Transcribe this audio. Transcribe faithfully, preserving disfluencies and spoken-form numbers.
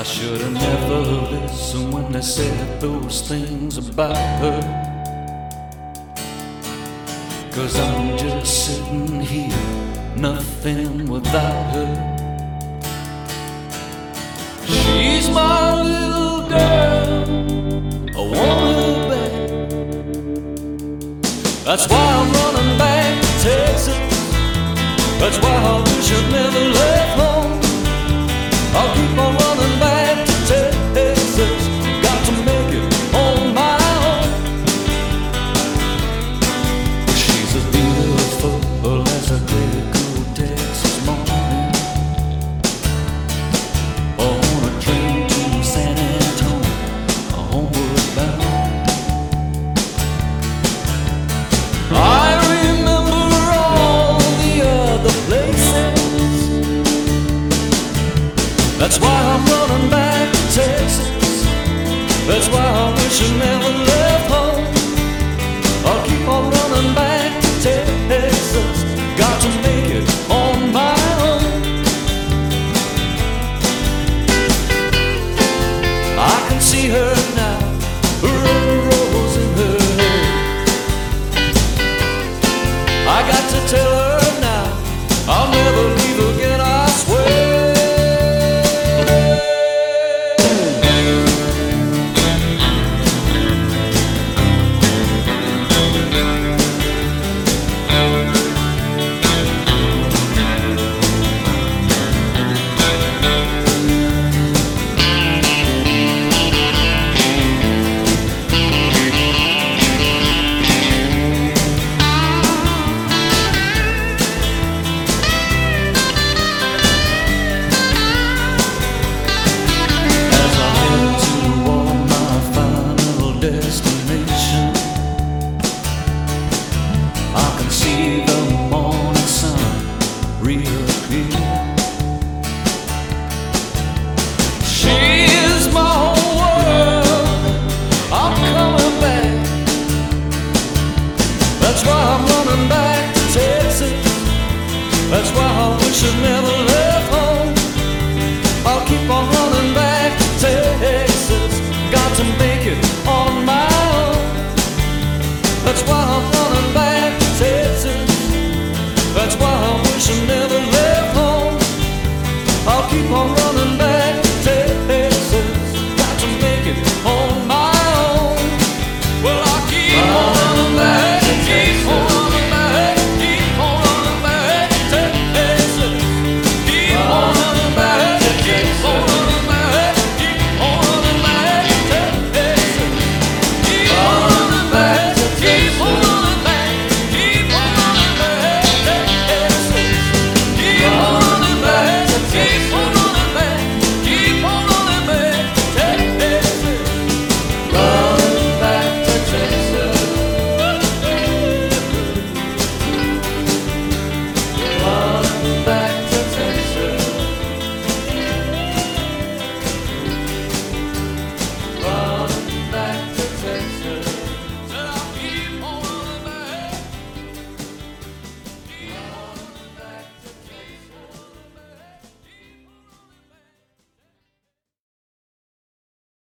I should have never listened when they said those things about her. Cause I'm just sitting here, nothing without her. She's my little girl, I want her back. That's why I'm running back to Texas. That's why I wish I'd never left home. I'll keep on running back to Texas. Got to make it on my own. She's as beautiful as a clear, cool Texas morning. On a train to San Antonio, homeward bound. I remember all the other places. That's why I'm running back to Texas. That's why I wish I never left home. I'll keep on running back to Texas. Got to make it on my own. I can see her now, a red rose in her hair. I got to tell her now, I'll never leave again, I swear. Destination, I can see the morning sun real clear. She is my whole world, I'm coming back. That's why I'm running back to Texas. That's why I wish I'd never